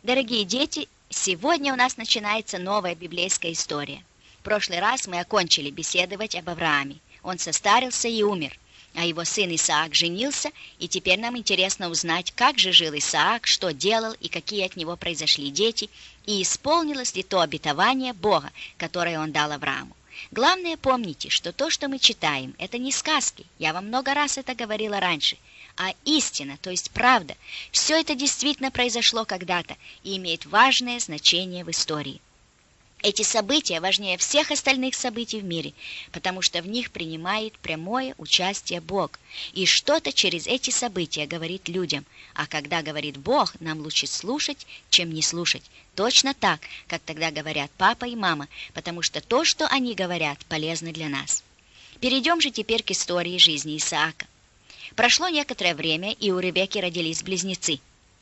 Дорогие дети, сегодня у нас начинается новая библейская история. В прошлый раз мы окончили беседовать об Аврааме. Он состарился и умер, а его сын Исаак женился, и теперь нам интересно узнать, как же жил Исаак, что делал и какие от него произошли дети, и исполнилось ли то обетование Бога, которое он дал Аврааму. Главное, помните, что то, что мы читаем, это не сказки, я вам много раз это говорила раньше, а истина, то есть правда. Все это действительно произошло когда-то и имеет важное значение в истории. Эти события важнее всех остальных событий в мире, потому что в них принимает прямое участие Бог. И что-то через эти события говорит людям. А когда говорит Бог, нам лучше слушать, чем не слушать. Точно так, как тогда говорят папа и мама, потому что то, что они говорят, полезно для нас. Перейдем же теперь к истории жизни Исаака. Прошло некоторое время, и у Ревекки родились близнецы.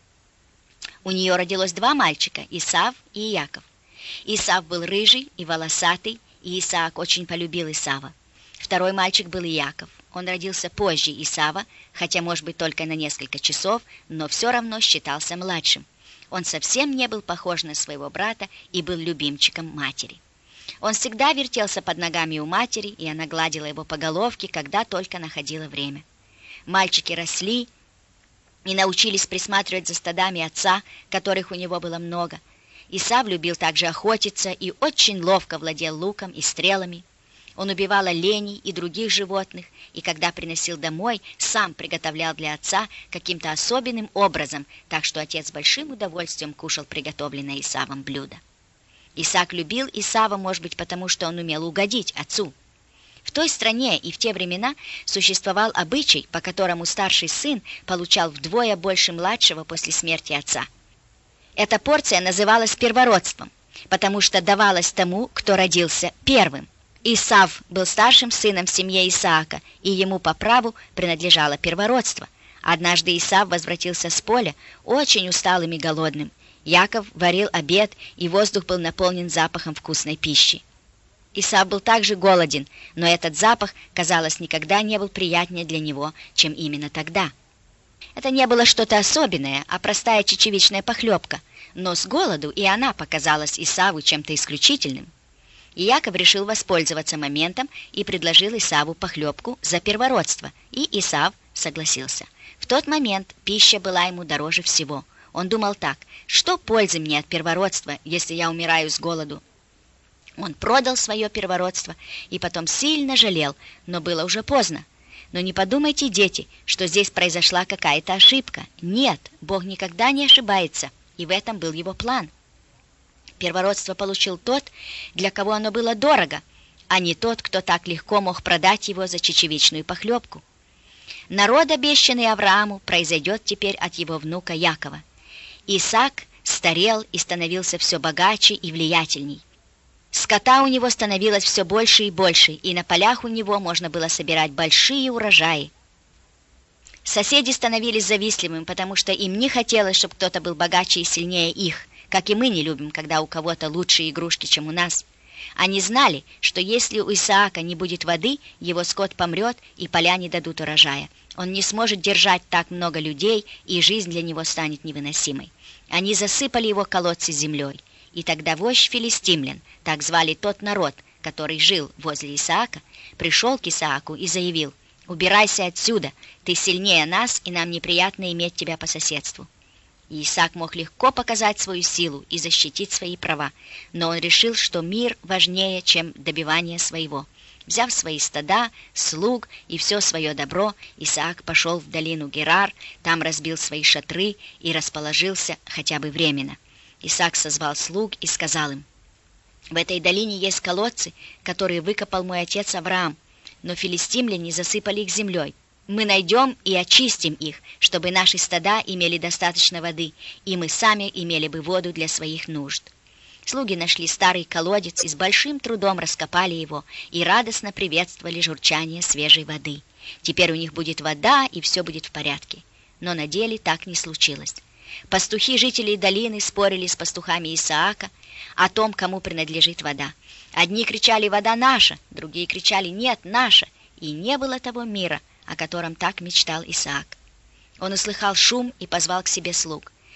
У нее родилось два мальчика, Исав и Иаков. Исав был рыжий и волосатый, и Исаак очень полюбил Исава. Второй мальчик был Иаков. Он родился позже Исава, хотя, может быть, только на несколько часов, но все равно считался младшим. Он совсем не был похож на своего брата и был любимчиком матери. Он всегда вертелся под ногами у матери, и она гладила его по головке, когда только находила время. Мальчики росли и научились присматривать за стадами отца, которых у него было много. Исав любил также охотиться и очень ловко владел луком и стрелами. Он убивал оленей и других животных, и когда приносил домой, сам приготовлял для отца каким-то особенным образом, так что отец с большим удовольствием кушал приготовленное Исавом блюдо. Исаак любил Исава, может быть, потому что он умел угодить отцу. В той стране и в те времена существовал обычай, по которому старший сын получал вдвое больше младшего после смерти отца. Эта порция называлась первородством, потому что давалась тому, кто родился первым. Исав был старшим сыном в семье Исаака, и ему по праву принадлежало первородство. Однажды Исав возвратился с поля, очень усталым и голодным. Яков варил обед, и воздух был наполнен запахом вкусной пищи. Исав был также голоден, но этот запах, казалось, никогда не был приятнее для него, чем именно тогда. Это не было что-то особенное, а простая чечевичная похлебка, но с голоду и она показалась Исаву чем-то исключительным. И Яков решил воспользоваться моментом и предложил Исаву похлебку за первородство, и Исав согласился. В тот момент пища была ему дороже всего. Он думал так: что пользы мне от первородства, если я умираю с голоду? Он продал свое первородство и потом сильно жалел, но было уже поздно. Но не подумайте, дети, что здесь произошла какая-то ошибка. Нет, Бог никогда не ошибается, и в этом был его план. Первородство получил тот, для кого оно было дорого, а не тот, кто так легко мог продать его за чечевичную похлебку. Народ, обещанный Аврааму, произойдет теперь от его внука Якова. Исаак старел и становился все богаче и влиятельней. Скота у него становилось все больше и больше, и на полях у него можно было собирать большие урожаи. Соседи становились завистливыми, потому что им не хотелось, чтобы кто-то был богаче и сильнее их, как и мы не любим, когда у кого-то лучшие игрушки, чем у нас. Они знали, что если у Исаака не будет воды, его скот помрет, и поля не дадут урожая. Он не сможет держать так много людей, и жизнь для него станет невыносимой. Они засыпали его колодцы землей. И тогда вождь филистимлян, так звали тот народ, который жил возле Исаака, пришел к Исааку и заявил: «Убирайся отсюда, ты сильнее нас, и нам неприятно иметь тебя по соседству». И Исаак мог легко показать свою силу и защитить свои права, но он решил, что мир важнее, чем добивание своего. Взяв свои стада, слуг и все свое добро, Исаак пошел в долину Герар, там разбил свои шатры и расположился хотя бы временно. Исаак созвал слуг и сказал им: «В этой долине есть колодцы, которые выкопал мой отец Авраам, но филистимляне засыпали их землей. Мы найдем и очистим их, чтобы наши стада имели достаточно воды, и мы сами имели бы воду для своих нужд». Слуги нашли старый колодец и с большим трудом раскопали его и радостно приветствовали журчание свежей воды. Теперь у них будет вода, и все будет в порядке. Но на деле так не случилось. Пастухи жителей долины спорили с пастухами Исаака о том, кому принадлежит вода. Одни кричали: «Вода наша!», другие кричали: «Нет, наша!», и не было того мира, о котором так мечтал Исаак. Он услыхал шум и позвал к себе слуг.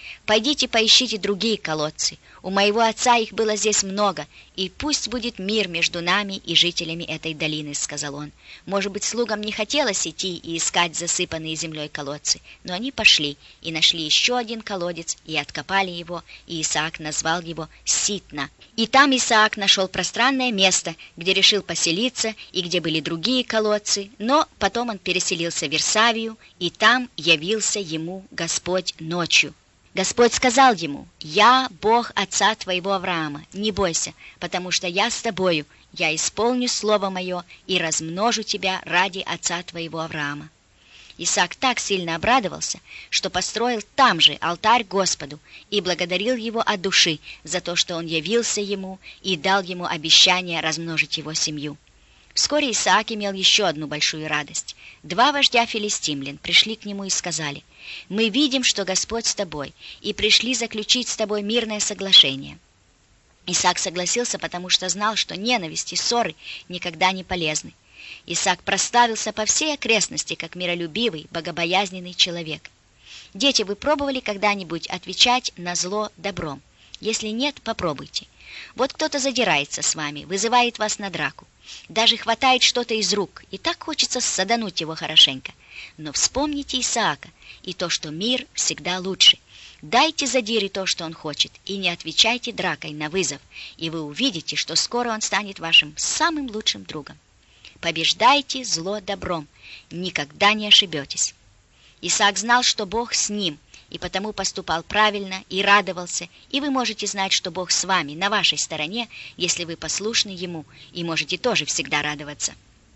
пойдите поищите другие колодцы. У моего отца их было здесь много, и пусть будет мир между нами и жителями этой долины», — сказал он. Может быть, слугам не хотелось идти и искать засыпанные землей колодцы, но они пошли и нашли еще один колодец, и откопали его, и Исаак назвал его Ситна. И там Исаак нашел пространное место, где решил поселиться, и где были другие колодцы, но потом он переселился в Вирсавию, и там явился ему Господь ночью. Господь сказал ему: «Я Бог отца твоего Авраама, не бойся, потому что я с тобою, я исполню слово мое и размножу тебя ради отца твоего Авраама». Исаак так сильно обрадовался, что построил там же алтарь Господу и благодарил его от души за то, что он явился ему и дал ему обещание размножить его семью. Вскоре Исаак имел еще одну большую радость. 2 вождя филистимлян пришли к нему и сказали: «Мы видим, что Господь с тобой, и пришли заключить с тобой мирное соглашение». Исаак согласился, потому что знал, что ненависть и ссоры никогда не полезны. Исаак прославился по всей окрестности как миролюбивый, богобоязненный человек. Дети, вы пробовали когда-нибудь отвечать на зло добром? Если нет, попробуйте. Вот кто-то задирается с вами, вызывает вас на драку, даже хватает что-то из рук, и так хочется садануть его хорошенько. Но вспомните Исаака и то, что мир всегда лучше. Дайте задире то, что он хочет, и не отвечайте дракой на вызов, и вы увидите, что скоро он станет вашим самым лучшим другом. Побеждайте зло добром, никогда не ошибетесь. Исаак знал, что Бог с ним, и потому поступал правильно и радовался, и вы можете знать, что Бог с вами, на вашей стороне, если вы послушны Ему, и можете тоже всегда радоваться.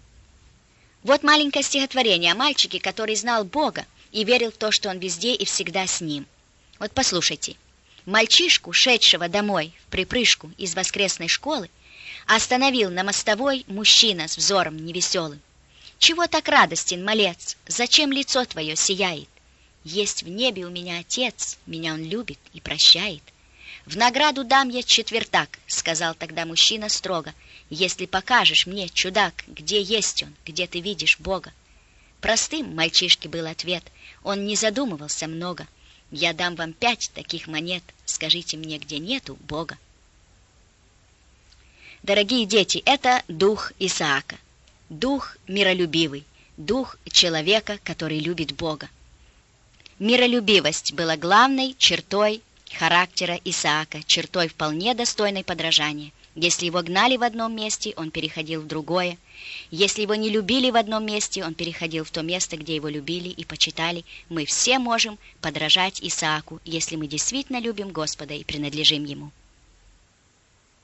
Вот маленькое стихотворение о мальчике, который знал Бога и верил в то, что Он везде и всегда с ним. Вот послушайте. Мальчишку, шедшего домой в припрыжку из воскресной школы, остановил на мостовой мужчина с взором невеселым. «Чего так радостен, малец? Зачем лицо твое сияет? Есть в небе у меня Отец, меня Он любит и прощает. В награду дам я четвертак», — сказал тогда мужчина строго, «если покажешь мне, чудак, где есть Он, где ты видишь Бога». Простым мальчишке был ответ, он не задумывался много. «Я дам вам 5 таких монет, скажите мне, где нету Бога». Дорогие дети, это дух Исаака, дух миролюбивый, дух человека, который любит Бога. Миролюбивость была главной чертой характера Исаака, чертой вполне достойной подражания. Если его гнали в одном месте, он переходил в другое. Если его не любили в одном месте, он переходил в то место, где его любили и почитали. Мы все можем подражать Исааку, если мы действительно любим Господа и принадлежим Ему.